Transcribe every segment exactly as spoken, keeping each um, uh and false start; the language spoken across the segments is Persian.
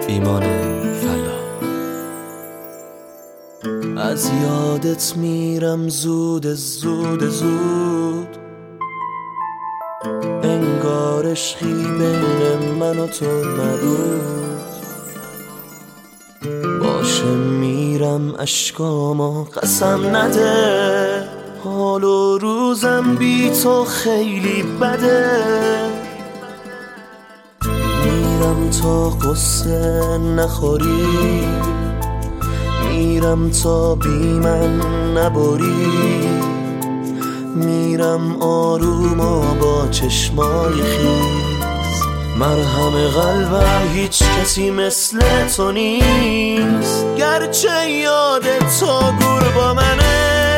ایمان فلا. از یادت میرم زود زود زود، انگار عشقی بین من و تو نبود. باشه میرم اشکامو قسم نده، حال و روزم بی تو خیلی بده. میرم تا قصه نخوری، میرم تا بی من نبری. میرم آروم و با چشمای خیز، مرهم قلبم هیچ کسی مثل تو نیست. گرچه یاد تو گور با منه،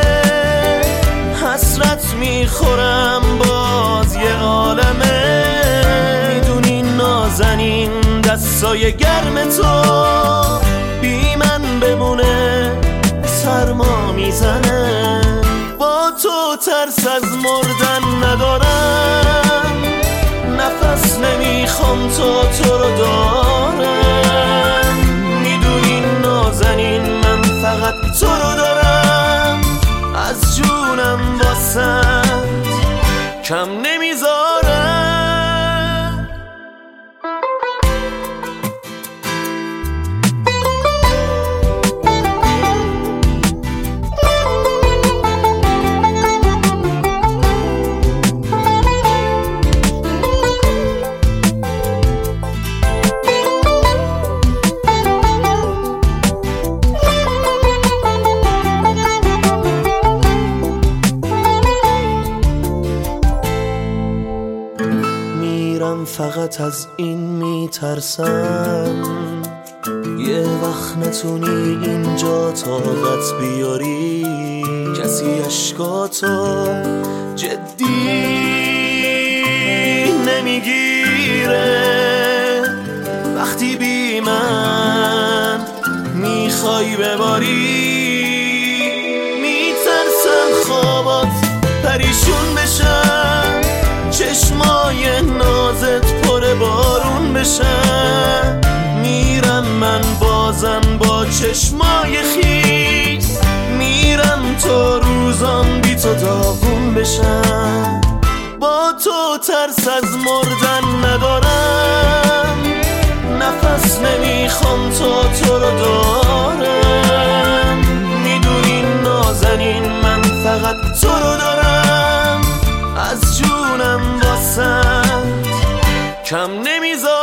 حسرت میخورم باز یه عالمه. میدونی نازنین دستای گرم تو بی من بمونه سرما میزنه. با تو ترس از مردن ندارم، نفس نمیخوام تا تو رو دارم. میدونی نازنین من فقط تو رو دارم، از جونم واسد کم نمیذارم. فقط از این میترسم یه وقت نتونی اینجا طاقت بیاری. کسی عشقاتو جدی نمیگیره وقتی بی من میخوای بباری. میترسم خوابات پریشون بشن، چشمای نازت پر بارون بشن. میرم من بازم با چشمای خیس، میرم تا روزام بی تو داغون بشن. با تو ترس از مردن ندارم، نفس نمیخوام تا تو رو دارم. میدونی نازنین من فقط تو رو دارم، از جونم واسد کم نمیذارم.